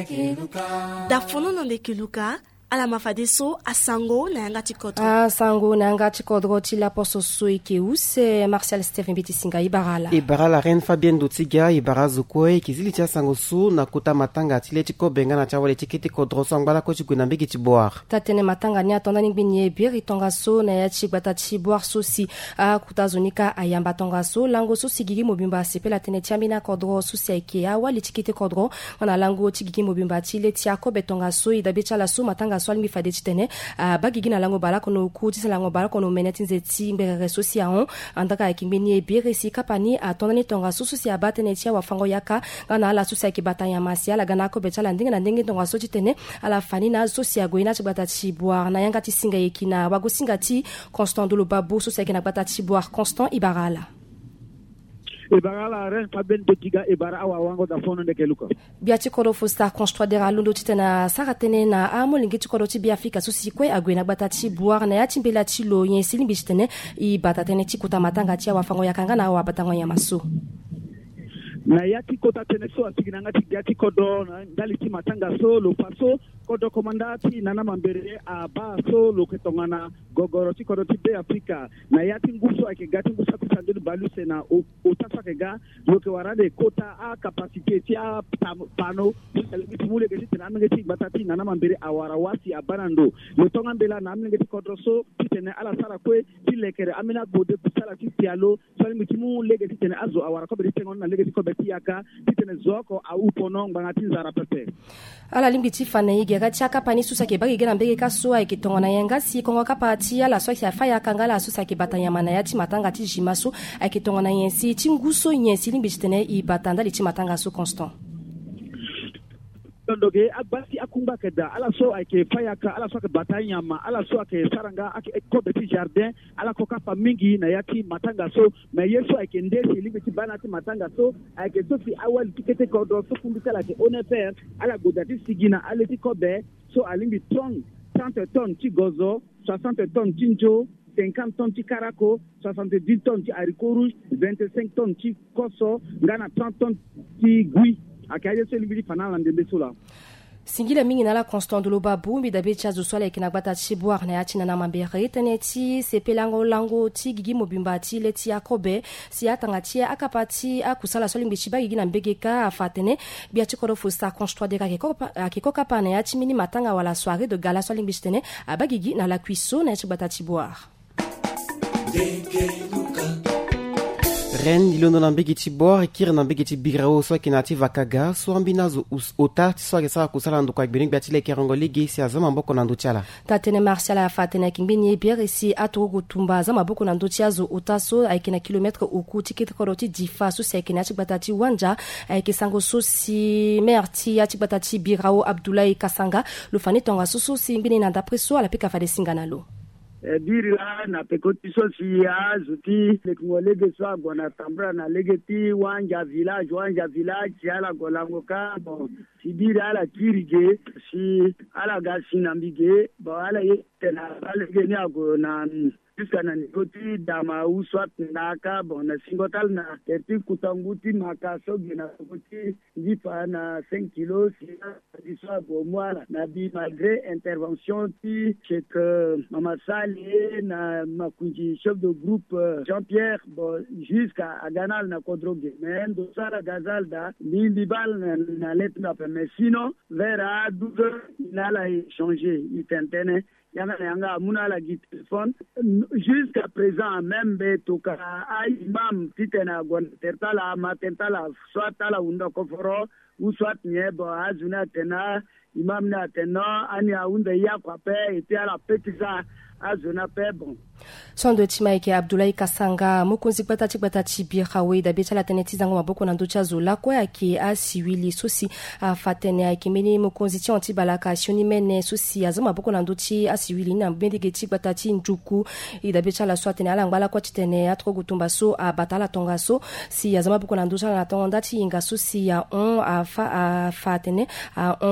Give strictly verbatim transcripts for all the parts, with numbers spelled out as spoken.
da fonono ndeke luka ala mafadeso asango na yanga tikodro asango na yanga tikodro tila poso soi ke use Martial Stephen Bitisinga ibarala ibarala Reine Fabienne Dotiga ibarazu kwe kizili cha sango su na kuta matanga tile tiko benga na chawale tikiti kodro sangala ko chikuna mbiki tiboar tatene matanga ni atonda ni binye biri tonga so na ya chibata tiboar so si a kutazonika ayamba tonga so lango so sigigi mobimba sepela tene tiamina kodro so si ake ya wali tikiti kodro na lango tigigi mobimba tile tiako betonga so idabecha la so matanga swali mi fade titene uh, bagigi na lango bala kono ku tisa lango bala kono meneti nzeti mbere social andaka akimbeni ebire si kapani atonda ni tonga susu si abate ne tia wafango yaka ngana la susu ki batanya masia la gana ko betala ndinga na ndinga tonga so titene ala fani na sosia goina tibata tibwa na yanga tisinga yekina wagosinga ti Constant Dolo Babu sosia kina bata tibwa Constant ibarala Ibarala Reine Fabienne Dotiga ibara awa wango da fono ndeke luka biati koro fosta construire lundo titena saratene na amo lingiti koro ti biafika susi kwe agwena batati boire na yati mbela ti lo yen silimbi titene i batatene ti kuta matanga ti awa fango yakanga na awa batango ya maso na yati kota tene so asigina ngati yati kodo na ndali ti matanga so lo paso kodo komandati nana mambere aba so lo ketongana gogoro ti kodo ti be Afrika na yati nguso ake gati nguso kusandeli baluse na utasa kega lo ke warade kota a capacité ti a pano elmi mule ke ti nana ngati batati nana mambere awara wasi abanando lo tonga mbela na amne ngati kodo so tene ala sara kwe ti lekere amina gode kusala ti pialo so elmi timu lege ti tene azo awara ko be tengon na lege ti ko yaka titene zoko au pono ngati nzara pepe ala limbiti fana igera chaka pani susa ke bagi gena mbege kaso ai kitongona yanga si kongo kapati ala so ya faya kangala susa ke batanya mana yati matanga ti jimaso ai kitongona yensi tinguso yensi limbiti tene i batanda li ti matanga so Constant doge abasi akumba keda ala so ake fayaka ala so ke batanya ma ala so ake saranga ake ko beti jardin ala ko kapa mingi na yati matanga so me yeso ake ndesi libi ti bana ti matanga so ake so fi awal tikete ko do so kumbita la ke onefer ala godati sigina ala ti ko be so alimbi ton trente tonnes ti gozo soixante tonnes ti njo cinquante tonnes ti karako soixante-dix tonnes ti haricot rouge vingt-cinq tonnes ti koso ngana trente tonnes ti gui akaje so libiri fanala ndembe sola singila mingi na la Constant Dolo Babu mi dabe chazo swala ikina bata chiboar na yati na namambere teneti sepelango lango ti gigi mobimba ti leti yakobe si atanga ti akapati akusala swali mbichiba gigi na mbegeka afatene biati koro fosta construire de ka ke kapa na yati mini matanga wala soirée de gala swali mbitene abagigi na la cuisson na yati bata chiboar Ren ilondo na mbegi ti bor kiri na mbegi ti bigrao so kinati vakaga so ambina zo ota so ke sa kusala ndo kwa gbeni biati le kerongo ligi si azama mboko na ndochala tatene Martial a fatene kingbeni biere si atogo tumba zama boko na ndotia zo ota so aikina kilometre uku tikit koroti difa so se kinati batati wanja aike sango so si merti ati batati bigrao Abdoulaye Kasanga lo fani tonga so so si ngini na dapre so ala pika fade singanalo dirila na pekoti so siya zuti lekngolege so agona tambra na legeti wanja village wanja village ala golango ka bon sidira ala kirige si ala gasina mbige bo ala yetena ala geni agona jusqu'à na nikoti dama uswat naka bon na singotal na terti kutanguti makaso gena kuti dipa na cinq kilos si diswa bo mwala na bi malgré intervention ti c'est que mama Sali na makunji chef de groupe Jean-Pierre bon jusqu'à Aganal na kodroge mais do sara gazalda ni libal na, na letna mais sinon vers douze heures il a changé il tentene yanga yanga muna la gi téléphone jusqu'à présent même be toka ay imam titena gon tertala ma tentala soit ala unda ko foro ou soit nyebo azuna tena imam na tena ani aunda ya kwa pe ete ala petisa azuna pe bon son de timaike Abdoulaye Kasanga mukunzi kwata chikwata chibi khawe da betala teneti zango maboko na ndocha zola kwa yake asiwili sosi afatene yake meni mukunzi ti anti balaka sioni mene sosi azama maboko na ndochi asiwili na mbendege chikwata ti njuku ida betala swatene ala ngala kwa titene atro gutumba so abatala tonga so si azama maboko na ndocha na tonda ti inga sosi ya on afa afatene a onze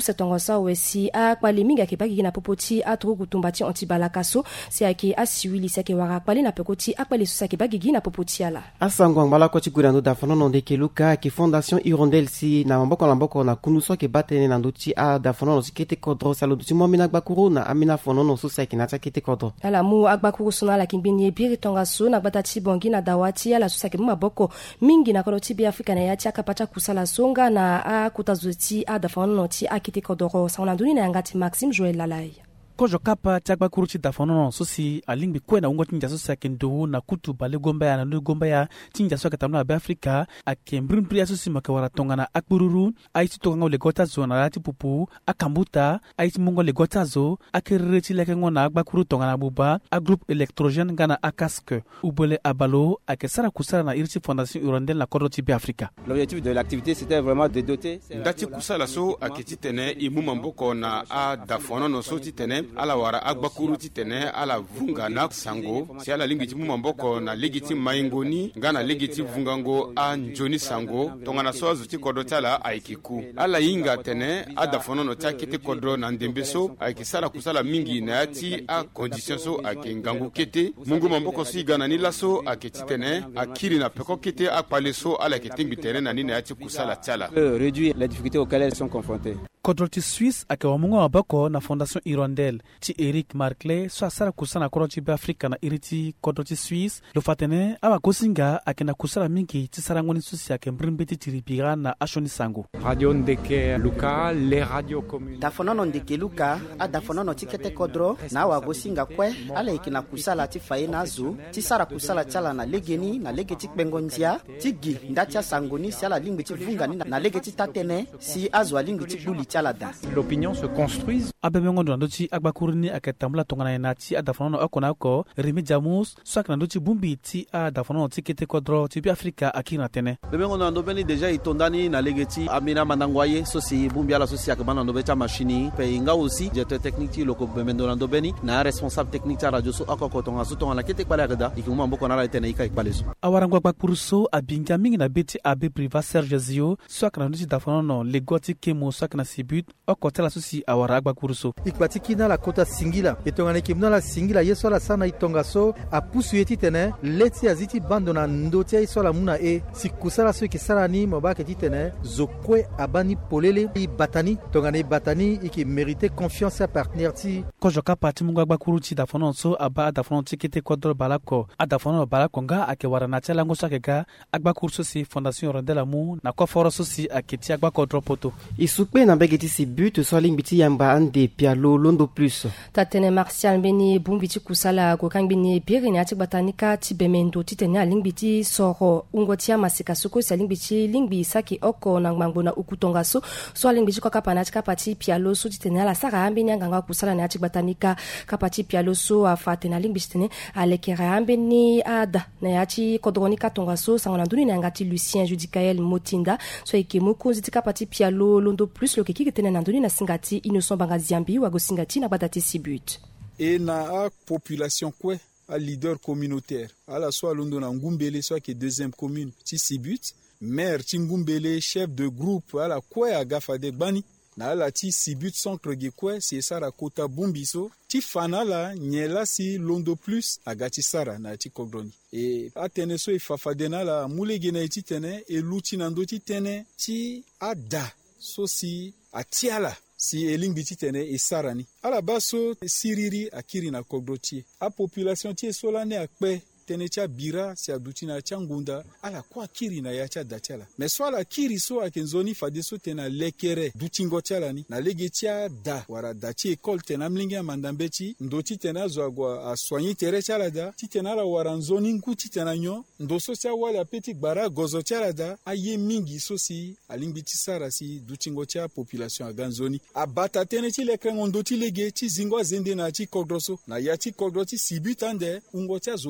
plus tongo sa wesi a kwali minga ke bagi na popoti a tro kutumbati antibalakaso si ake asiwili si ake wara kwali na pekoti a kwali susa ke bagi na popoti ala asango ngala ko chigurando da fanono de keluka ki fondation Hirondelle si na mboko na mboko na kunuso ke batene na nduti a da fanono si kete kodro salo duti momina gbakuru na amina fonono susa ke na kete kodro ala mu agbakuru suna la kimbini biri tonga so na batati bongi na dawati ala susa ke maboko mingi na koloti bi Afrika na yati akapata kusala songa na a kutazuti a da fanono ti akite kodro sa nduni na ngati Maxime Joël Lalai kojo kapa chakba kuruchi dafonono sosi alingbi kwena ungo tinja sosi akendo na kutu bale gomba ya na ndu gomba ya tinja soka tamna ba Afrika akembrin priya sosi makawara tonga na akbururu aiti tonga ngole gota zo na lati pupu akambuta aiti mungo le gota zo akereti leke ngona agba kuru tonga na buba a groupe électrogène gana akaske ubole abalo akesara kusara na irti fondation Hirondelle na kodoti bi Afrika. L'objectif de l'activité c'était vraiment de doter ndati kusala so aketitene imuma mboko na a dafonono so titene ala wara agbakuru titene ala vunga na sango si ala lingiti mumamboko na legiti maingoni ngana legiti vungango a njoni sango tonga na soazu ti kodo tala aikiku ala inga tene ada fonono ta kete kodro na ndembeso aikisala kusala mingi na yati a condition so akengangu kete mungu mamboko si gana ni laso aketitene akiri na peko kete akpale so ala ketimbi tene na nina yati kusala tala réduire les difficultés auxquelles elles sont confrontées. Kodroti Suisse akawa mungo maboko na fondation Hirondelle ti Eric Marclay so asara kusana kodroti bi Afrika na iriti kodroti Suisse lo fatene aba kosinga akena kusala mingi ti sarangoni susi akembrimbeti tiripira na ashoni sango radio ndeke luka les radio communes dafonono ndeke luka a dafonono tikete kodro na wa gosinga kwe ala ikina kusala ti faina zu ti sara kusala chala na legeni na legeti kbengonzia ti gi ndacha sangoni si ala lingbi ti vungani na legeti tatene si azwa lingbi ti buli l'opinion se construise abemengo ndoti agbakurini akatambula tongana na ti adafonono akona ko remi jamus swak ndoti bumbi ti adafonono tikete kodro ti bi Afrika akina tene bemengo ndo beni deja itondani na legeti amina manangwaye sosi bumbi ala sosi akabana ndo beta machine pe inga aussi directeur technique ti loko bemendo ndo beni na responsable technique ta radio so akoko tonga so tonga la kete kwala kada ikuma mboko na la tene ikai kwaleso awarangwa gbakpuruso abinga mingi na beti abe priva Serge Zio swak ndoti dafonono legoti kemo swak na but okotela susi awara agbakuruso ikwatiki na la kota singila etongana kimna la singila yeso la sana itonga so apusu yeti tene leti aziti bando na ndoti yeso la muna e sikusala so kisala ni mobake titene zokwe abani polele i batani tongana batani iki mériter confiance à partenaire ti kojo kapati mungu agbakuruti da fonon so aba da fonon tikete kodro balako ada fonon balako nga akewara na tela ngosa kega agbakuruso si fondation Hirondelle mu na ko foro so si aketi agbakodro poto isukpe na begeti si but so lingbiti yamba ande pialo londo plus tatene Martial beni bumbiti kusala ko kangbini biri ni atik batanika ti bemendo titene lingbiti soro ungotia masika suko sa lingbiti lingbi saki oko na ngbangona ukutonga so so lingbiti ko kapana tika pati pialo so titene ala sara ambeni nganga kusala ni atik batanika kapati pialo so afate na lingbiti tene alekera ambeni ada na yati kodronika tonga so sangona nduni na ngati Lucien Judicael Motinda so ikemo konzitika pati pialo londo plus lo kiki tene na nduni na singati Innocent Bangaziambi wa go singati na badati sibut et na a population kwe a leader communautaire ala soit londo na ngumbele soit que deuxième commune ti sibut maire ti ngumbele chef de groupe ala kwe agafa de bani na ala ti sibut centre ge kwe si sara kota bumbiso ti fana la nyela si londo plus agati sara na ti kodroni e atene so ifafadena la mulege na ti tene e luti na ndo ti tene ti ada so si atiala si elingbi ti tene e sarani ala baso siriri akiri na kodrotie a population ti solane akpe tene cha bira si adutina cha ngunda ala kwa kiri na ya cha datiala mais so ala kiri so akenzoni fade so tena lekere dutingo tiala ni na lege tia da wara dati école tena mlinga mandambeti ndoti tena zo agwa a soigner tere tiala da ti tena la wara nzoni nku ti tena nyo ndo so tia wala peti gbara gozo tiala da aye mingi so si alingbi ti sara si dutingo tia population aganzoni abata tene ti lekre ngondo ti lege ti zingo zende na ti kodroso na ya ti kodro ti sibutande ungo tia zo kweso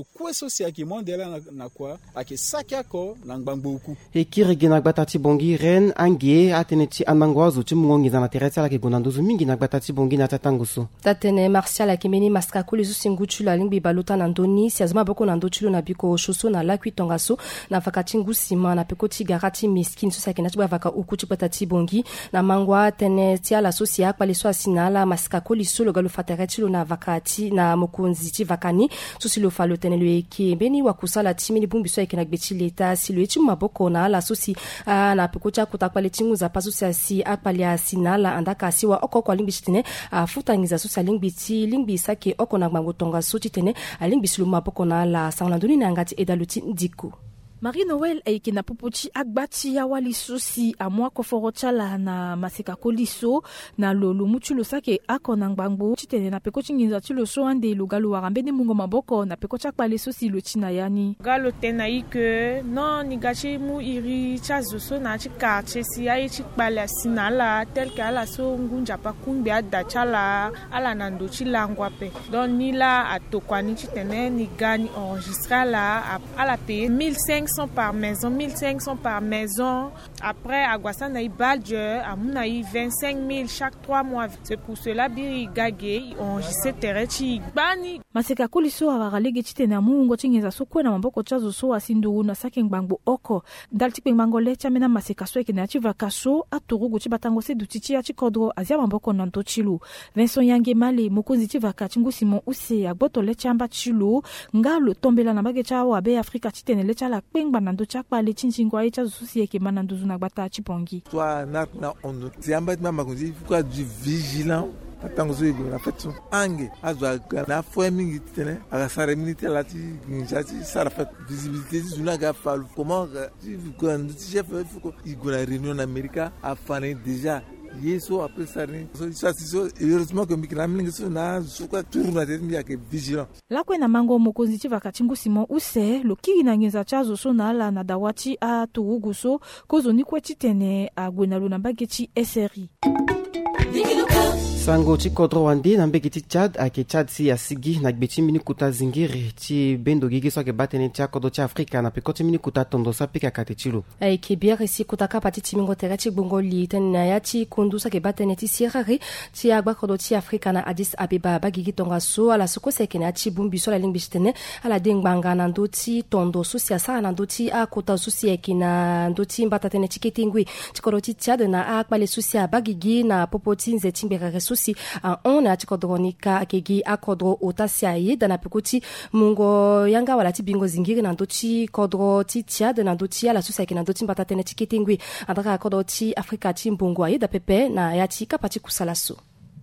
so si ake mondela na, na kwa ake sakia ko na ngbangboku e kirigi na gbatati bongi ren angie atene ti anangwazo ti mungongi za na teretse ala ke gonanduzu mingi na gbatati bongi na tatanguso tatene martial akimeni maskakuli zusinguchu la lingbi baluta na ndoni si azuma boko na ndochulo na biko shoso na lakwi tongaso na vakati ngusima na pekoti garati miskin so sakena ti bavaka ukuchi patati bongi na mangwa tene ti ala sosia kwa leso asinala maskakuli solo galo fatereti lo na vakati na mokonzi ti vakani so si lo falo tene lo eke beni wakusala ti mini bumbi so ekena gbeti leta si lo eti maboko na ala sosi uh, na pekoti akuta kwa letingu za paso si asi akpali asinala andaka siwa oko kwa lingbi tene uh, futangiza so sa lingbi ti lingbi sake oko na gbango tonga so ti tene uh, lingbi si lo maboko na ala sanlandoni na ngati edaluti ndiku Marie Noël aiki na popoti agbati ya wali sosi amwa koforotsala na maseka koliso na lolo muchulo sake ako na ngbangbo chitene na peko chinginza chilo so ande lo galo warambene mungo maboko na peko chakpale sosi lo china yani galo tena ike no nigachi mu iri chazo so na chikarche si ai chikpale sinala tel que ala so ngunja pa kumbe adachala ala nando chilangwa pe don nila atokwani chitene ni gani enregistra la ala paye mille cinq cents par maison, mille cinq cents par maison. Après, à Guassan, il y a Badge, à Mouna, il y a vingt-cinq mille chaque trois mois. C'est pour cela que Gagé, on jisse Terechi, Bani. Maseka kuliso awaralege chite na mungo chingeza sokwe na mamboko chazo so asinduru na sake ngbango oko. Dalti pe ngbango lecha mena maseka so eke na chiva kaso aturugu chibatango se dutichi ya chikodro azia mamboko nanto chilu. Vincent Yange Male, mokonzi chiva kachingu simon use ya boto lecha amba chilu. Ngalo tombela na bage cha wabe Afrika chite ne lecha la kpengba nando chakpa le chinchingo aye chazo susi eke mananduzu na gbata chipongi. Toi, na na on tiamba ma konzi fuka du vigilant. Atango zo ego na fetu ange azwa na fo mingi tene aga sare militaire la ti njati sara fait visibilité du na ga fa comment si quand ti chef fuko igo na réunion en Amérique a fané déjà yeso après ça ça so heureusement que mikina mingi so na suka tourna tete mi ake vigilant la kwena mango mokonzi ti vakachingu simon use lokiri na ngeza chazo so na ala na dawati a turugu so kozo ni kweti tene a gwenalo na bageti S R I sango ti kodro wande na mbeki ti Tchad ake Tchad si asigi na gbeti mini kuta zingiri ti bendo gigi so ake batene ti akodo ti Afrika na peko ti mini kuta tondo sa pika kate chilo ai ke biere si kuta kapa ti timingo tere ti gbongoli tene na ya ti kondu sa ke batene ti sierare ti agba kodo ti Afrika na Addis Abeba ba gigi tonga so ala soko se ke na ti bumbi so la lingbi tene ala dengbanga na ndo ti tondo so si asa na ndo ti akota so si eke na ndo ti mbata tene ti ketingwi ti kodo ti Tchad na akpa le so si aba gigi na popoti nze timbere so si a on a tikodronika akegi akodro otasia yeda na pekoti mungo yanga wala ti bingo zingiri na ndoti kodro ti Tchad na ndoti ala susa ke na ndoti mbata tene tiketengwi andaka akodro ti Afrika ti mbongo ayeda pepe na yati kapati kusalaso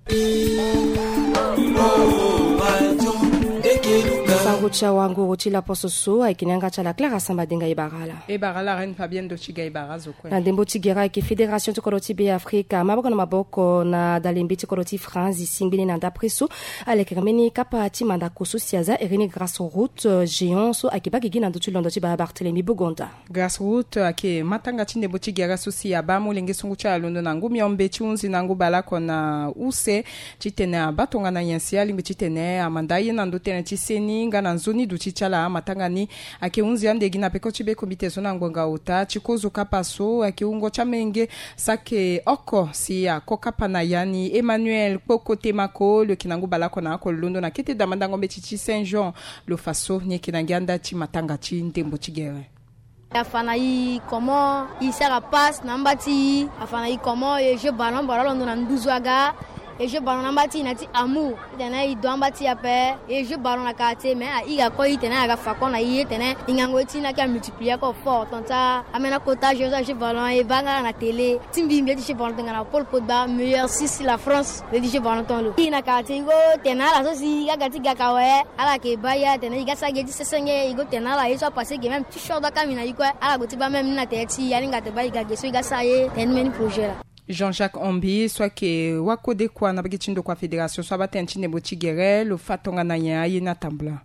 sango cha wango ti la pososo aikinyanga cha la Clara Samba denga ibarala ibarala ren Fabienne do chiga ibarazo kwe na dembo tigera ki Fédération ti koroti be Afrika maboko na maboko na dalembi ti koroti France simbini na ndapreso ale kermeni kapa ti manda koso siaza ereni grâce route géant so akibaki gina ndo ti londo ti ba Barthélemy Bogonda grâce route ake matanga ti dembo tigera so si abamu lenge sungu cha londo na ngumi ombe ti unzi na ngu bala kona use ti tene batonga na yansi ali ti tene amanda ye na ndo tene ti seni na nzoni du chichala matanga ni ake unzi ande gina peko chibe komite zona ngonga uta chikozo kapaso ake ungo chamenge sake oko si ya kokapa na yani Emmanuel Poko Temako le kinangu balako na ko londo na kete damanda ngombe chichi Saint Jean lo faso ni kinanganda chi matanga chi ndembo chigere afana yi comment il sera passe nambati afana yi comment et je ballon ballon na nduzwaga et je ballon nambati nati amour tena i doambati ape et je ballon na quartier mais il a quoi il tena ga fa kona i tena ingangoti na ka multiplier ko fort tonta amena kota je je ballon et banga na télé timbi mbi je ballon tena Paul Pogba meilleur six la France le je ballon ton lo ina quartier go tena la so si ga gati ga kawe ala ke baya tena i ga sa ge sesenge i go tena la i so passer que même tu short da kamina i ko ala go ti ba même na teti ya nga te ba i ga ge so i ga sa ye ten men projet là Jean-Jacques Ombi soit que wakode kwa na bagitindo kwa fédération soit batenchi nebo tigere lo fatonga na ya yena tambla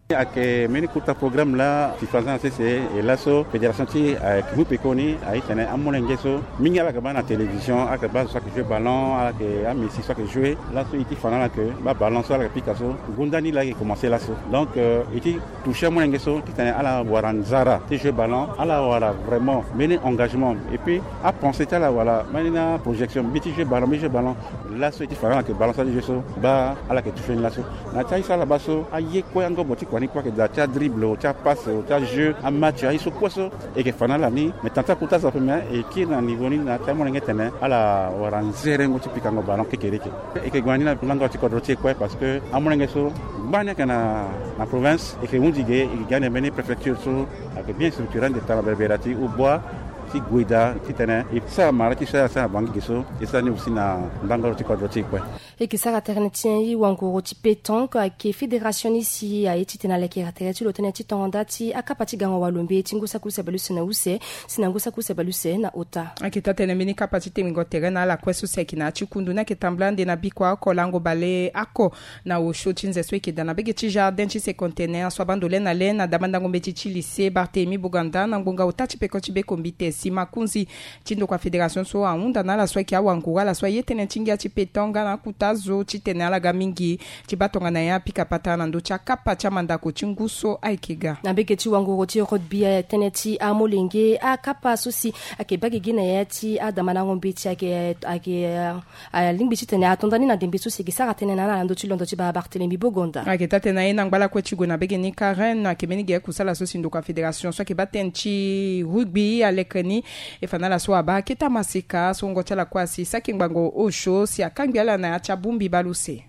ake meni kuta programme la ti fasan cc et laso fédération ti kibu pekoni ay tene amone ngeso mingi ala ka na télévision aka ba soit que jouer ballon ala que a messi soit que jouer laso iti fana la que ba ballon soit la picasso gundani la qui commencer laso donc euh, iti toucher mon ngeso ti tene ala waranzara ti jouer ballon ala wara vraiment mener engagement et puis à penser ta la voilà maintenant projection biti jouer ballon mais jouer ballon laso iti fana la que ballon ça jouer so ba ala que toucher laso na tai ça la baso aye ko yango boti kwani kwa que da cha dribble cha passe cha jeu a match ay so koso et que fana la ni mais tanta kuta za premier et qui na niveau ni na ta mon ngetene ala waranzere ngoti pikango ballon kekereke et que gwani na lango ti kodrotie kwa parce que amon ngeso banya kana na province et que on dit que gagne meni préfecture so avec bien structurant de ta berberati ou bois si guida si tene et ça mara ki ça ça bangi geso et ça ni aussi na ndangaro ti kodrotie kwa et que ça internetien yi wangoro ti pétanque qui fédération ici a été na la kiratereti lo teneti tondati akapati gango walombe tingusa kusebaluse na use sinangusa kusebaluse na ota akita tene mini kapacité mingo terena la kwesu sekina chikundu na ketamblande na bikwa kolango bale ako na osho tinze sweki dana bege ti jardin ti se conteneur so bandole na lena damanda ngombe ti lycée Barthélemy Buganda na ngonga ota ti peko ti be kombite si makunzi tindo kwa fédération so aunda na la sweki awangura la soye tene tingia ti petonga na kutazo ti tene ala gamingi ti batonga na ya pika patana ndo cha kapa cha mandako tinguso aikega na bege ti wangoro ti rugby tene ti amolenge a kapa susi ake bage gina ya ti adamana ngombe ti ake ake a lingbi ti tene atondani na dembe susi ki sara tene na na ndo ti londo ti ba Barthélemy Buganda ake tatena ina ngbala kwa chigo na bege ni Karen ake menige kusala susi ndo kwa fédération so ke baten ti rugby alekani e fana la so aba kita masika so ngo chala kwa si sakingbango osho si akangi ala na cha bumbi baluse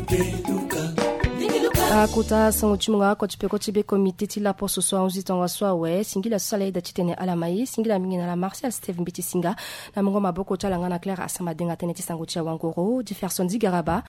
akuta sango chimunga ko chipeko chibe comité ti la poso so anzi tonga so we singila sala ida chitene ala mai singila mingi na la Martial Steve Mbiti singa na mongo maboko chala ngana Claire asama denga tene ti sango cha wangoro differson digaraba